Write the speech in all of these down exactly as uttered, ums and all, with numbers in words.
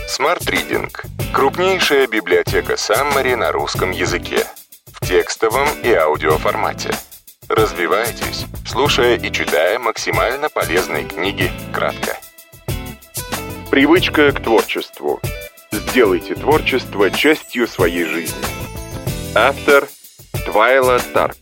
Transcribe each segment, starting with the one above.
Smart Reading – крупнейшая библиотека Summary на русском языке. В текстовом и аудиоформате. Развивайтесь, слушая и читая максимально полезные книги кратко. Привычка к творчеству. Сделайте творчество частью своей жизни. Автор Твайла Тарп.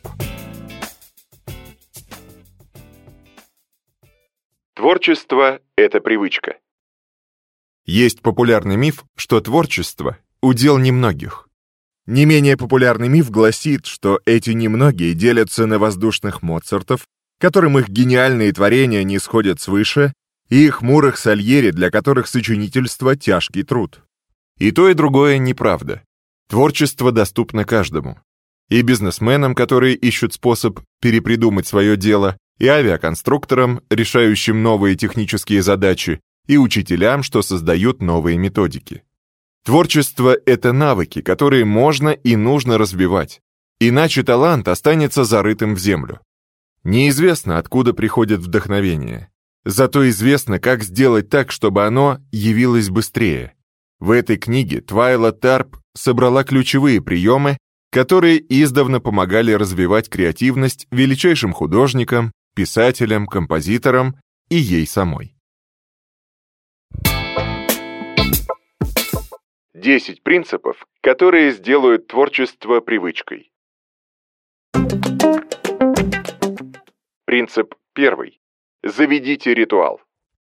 Творчество – это привычка. Есть популярный миф, что творчество – удел немногих. Не менее популярный миф гласит, что эти немногие делятся на воздушных Моцартов, которым их гениальные творения не сходят свыше, и хмурых Сальери, для которых сочинительство – тяжкий труд. И то, и другое неправда. Творчество доступно каждому. И бизнесменам, которые ищут способ перепридумать свое дело, и авиаконструкторам, решающим новые технические задачи, и учителям, что создают новые методики. Творчество — это навыки, которые можно и нужно развивать, иначе талант останется зарытым в землю. Неизвестно, откуда приходит вдохновение, зато известно, как сделать так, чтобы оно явилось быстрее. В этой книге Твайла Тарп собрала ключевые приемы, которые издавна помогали развивать креативность величайшим художникам, писателям, композиторам и ей самой. десять принципов, которые сделают творчество привычкой. Принцип первый. Заведите ритуал.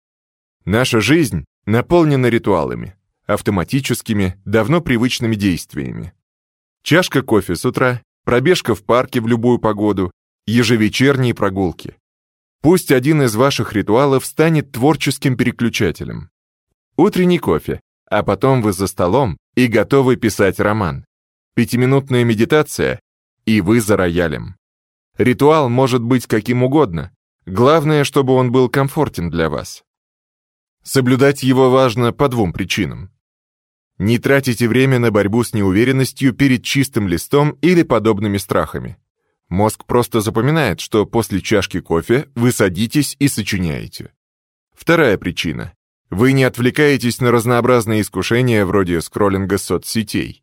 Наша жизнь наполнена ритуалами, автоматическими, давно привычными действиями. Чашка кофе с утра, пробежка в парке в любую погоду, ежевечерние прогулки. Пусть один из ваших ритуалов станет творческим переключателем. Утренний кофе, а потом вы за столом и готовы писать роман. Пятиминутная медитация, и вы за роялем. Ритуал может быть каким угодно. Главное, чтобы он был комфортен для вас. Соблюдать его важно по двум причинам. Не тратите время на борьбу с неуверенностью перед чистым листом или подобными страхами. Мозг просто запоминает, что после чашки кофе вы садитесь и сочиняете. Вторая причина. Вы не отвлекаетесь на разнообразные искушения вроде скроллинга соцсетей.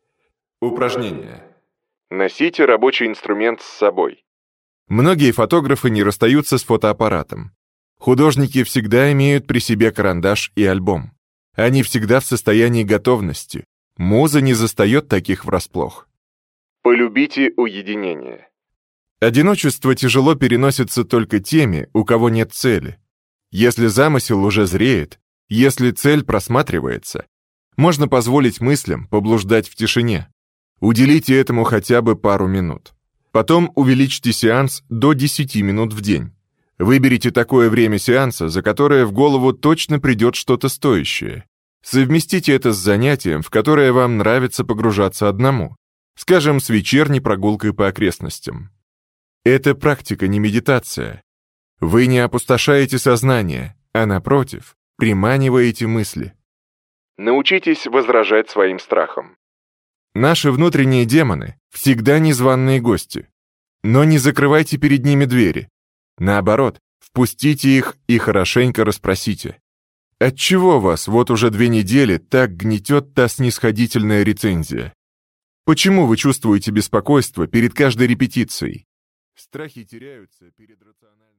Упражнение. Носите рабочий инструмент с собой. Многие фотографы не расстаются с фотоаппаратом. Художники всегда имеют при себе карандаш и альбом. Они всегда в состоянии готовности. Муза не застает таких врасплох. Полюбите уединение. Одиночество тяжело переносится только теми, у кого нет цели. Если замысел уже зреет, если цель просматривается, можно позволить мыслям поблуждать в тишине. Уделите этому хотя бы пару минут. Потом увеличьте сеанс до десяти минут в день. Выберите такое время сеанса, за которое в голову точно придет что-то стоящее. Совместите это с занятием, в которое вам нравится погружаться одному, скажем, с вечерней прогулкой по окрестностям. Это практика, не медитация. Вы не опустошаете сознание, а напротив, приманиваете мысли. Научитесь возражать своим страхам. Наши внутренние демоны всегда незваные гости. Но не закрывайте перед ними двери. Наоборот, впустите их и хорошенько расспросите. Отчего вас вот уже две недели так гнетет та снисходительная рецензия? Почему вы чувствуете беспокойство перед каждой репетицией? Страхи теряются перед рациональностью.